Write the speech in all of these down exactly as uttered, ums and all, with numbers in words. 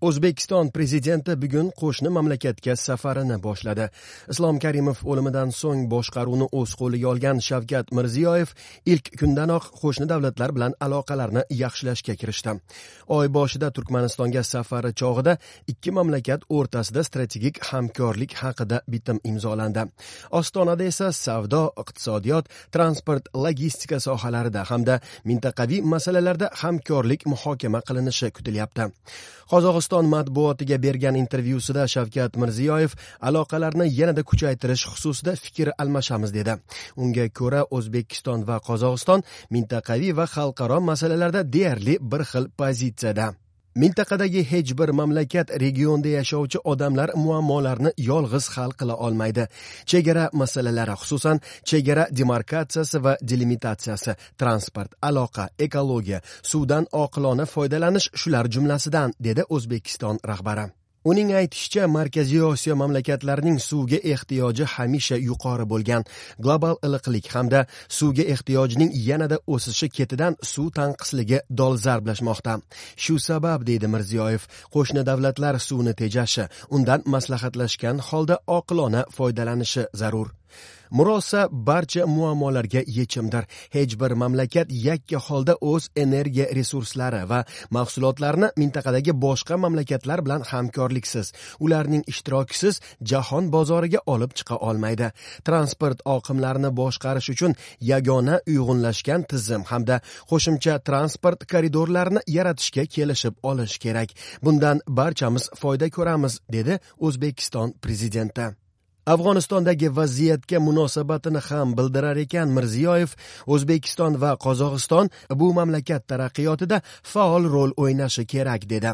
O'zbekiston prezidenti bugun qo'shni mamlakatga safarini boshladi. Islom Karimov o'limidan so'ng boshqaruvni o'z qo'liga olgan Shavkat Mirziyoyev ilk kundanoq qo'shni davlatlar bilan aloqalarni yaxshilashga kirishdi. Oy boshida Turkmanistonga safari chog'ida ikki mamlakat o'rtasida strategik hamkorlik haqida bitim imzolandi. Ostonada esa savdo, iqtisodiyot, transport, logistika sohalarida hamda mintaqaviy masalalarda hamkorlik muhokama qilinishi kutilyapti. Qozog'iston matbuotiga bergan intervyusida Shavkat Mirziyoyev aloqalarni yanada kuchaytirish xususida fikr almashamiz dedi. Unga ko'ra O'zbekiston va Qozog'iston mintaqaviy va xalqaro masalalarda deyarli bir xil pozitsiyada. Mintaqadagi hech bir mamlakat regionda yashovchi odamlar muammolarni yolg'iz hal qila olmaydi. Chegara masalalari, xususan chegara demarkatsiyasi va delimitatsiyasi, transport, aloqa, ekologiya, suvdan oqilona foydalanish shular jumlasidan, dedi O'zbekiston rahbari. Uning aytishicha, Markaziy Osiyo mamlakatlarining suvga ehtiyoji hamisha yuqori bo'lgan. Global iliqlik hamda suvga ehtiyojning yanada o'sishi ketidan suv tanqisligi dolzarblashmoqda. Shu sabab, deydi Mirziyoyev, qo'shni davlatlar suvni tejashi, undan maslahatlashgan holda oqilona foydalanishi zarur. Murosa barcha muammolarga yechimdir. Hech bir mamlakat yakka holda o'z energiya resurslari va mahsulotlarini mintaqadagi boshqa mamlakatlar bilan hamkorliksiz, ularning ishtirokisiz jahon bozoriga olib chiqa olmaydi. Transport oqimlarini boshqarish uchun yagona uyg'unlashgan tizim hamda qo'shimcha transport koridorlarini yaratishga kelishib olish kerak. Bundan barchamiz foyda ko'ramiz, dedi O'zbekiston prezidenti. Afg'onistondagi vaziyatga munosabatini ham bildirar ekan Mirziyoyev, O'zbekiston va Qozog'iston bu mamlakat taraqqiyotida faol rol o'ynashi kerak dedi.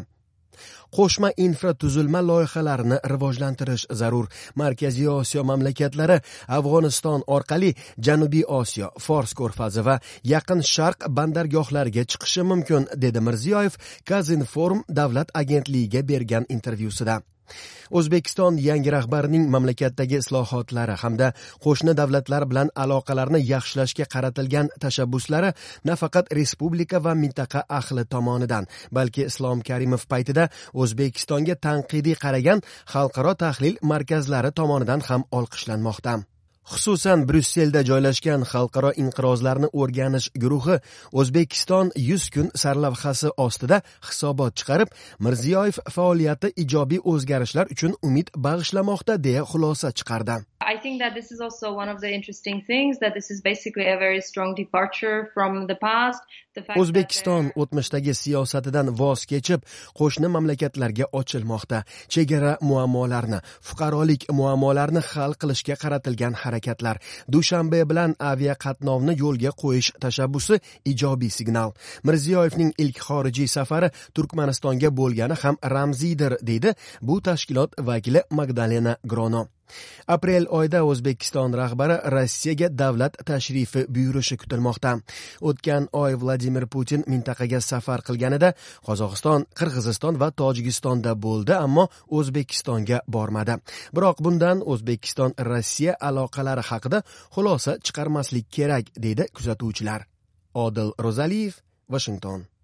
Qo'shma infratuzilma loyihalarini rivojlantirish zarur. Markaziy Osiyo mamlakatlari Afg'oniston orqali Janubiy Osiyo, Fors ko'rfazi va Yaqin Sharq bandargohlariga chiqishi mumkin, dedi Mirziyoyev Kazinform davlat agentligiga bergan intervyusida. O'zbekiston yangi rahbarining mamlakatdagi islohotlari hamda qo'shni davlatlar bilan aloqalarni yaxshilashga qaratilgan tashabbuslari nafaqat respublika va mintaqa ahli tomonidan, balki Islom Karimov paytida O'zbekistonga tanqidiy qaragan xalqaro tahlil markazlari tomonidan ham olqishlanmoqda. Xususan, Bryusselda joylashgan xalqaro inqirozlarni o'rganish guruhi O'zbekiston yuz kun sarlavhasi ostida hisobot chiqarib, Mirziyoyev faoliyati ijobiy o'zgarishlar uchun umid bag'ishlamoqda deya xulosa chiqardi. I think that this is also one of the interesting things, that this is basically a very strong departure from the past. O'zbekiston o'tmishdagi siyosatidan voz kechib, qo'shni mamlakatlarga ochilmoqda. Chegara muammolarni, fuqarolik muammolarini hal qilishga qaratilgan harakatlar. Dushanbe bilan avia qatnovni yo'lga qo'yish tashabbusi ijobiy signal. Mirziyoyevning ilk xorijiy safari Turkmanistonga bo'lgani ham ramziydir, deydi bu tashkilot vakili Magdalena Grono. Aprel oyida O'zbekiston rahbari Rossiyaga davlat tashrifi buyurishi kutilmoqda. O'tgan oy Vladimir Putin mintaqaga safar qilganida Qozog'iston, Qirg'iziston va Tojikistonda bo'ldi, ammo O'zbekistonga bormadi. Biroq bundan O'zbekiston Rossiya aloqalari haqida xulosa chiqarmaslik kerak, deydi kuzatuvchilar. Odil Ro'zaliyev, Washington.